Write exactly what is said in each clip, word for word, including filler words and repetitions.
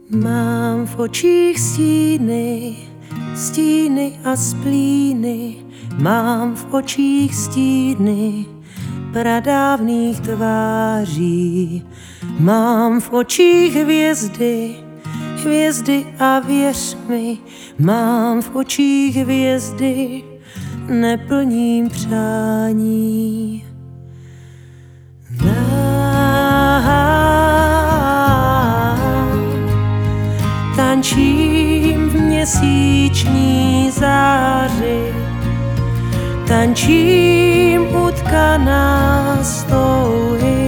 Mám v očích stíny, stíny a splíny, mám v očích stíny pradávných tváří. Mám v očích hvězdy, hvězdy a věř mi, mám v očích hvězdy, neplním přání. Tančím v měsíční záři, tančím utkaná z touhy,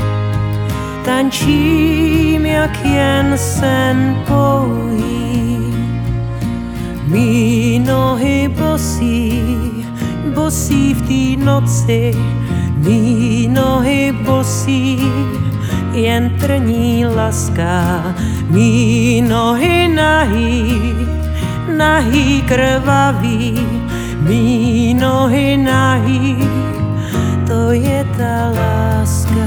tančím jak jen sen pouhý. Mí nohy bosí, bosí v té noci, mí nohy bosí, jen trní laska. Mí nohy nahý, nahý krvavý, mí nohy nahý, to je ta láska.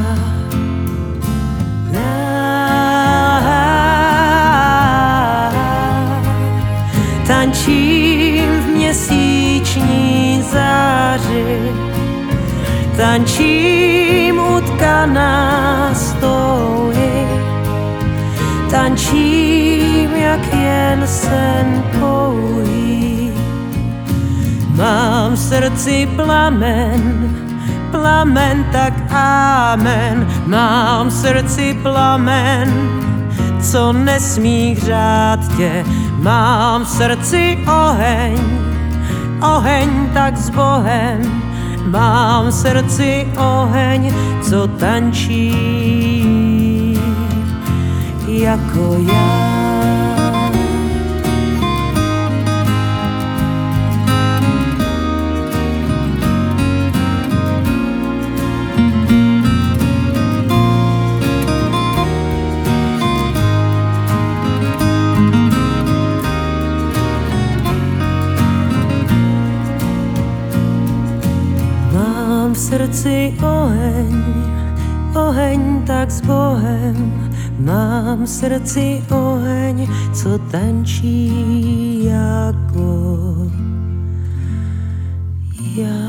Tančím v měsíční záři, tančím utkaná z touhy, tančím jak jen sen pouhý. Mám v srdci plamen, plamen tak amen, mám v srdci plamen, co nesmí hřát tě. Mám v srdci oheň, oheň tak s Bohem, mám v srdci oheň, co tančí jako já. Mám v srdci oheň, oheň tak s Bohem, mám v srdci oheň, co tančí jako já.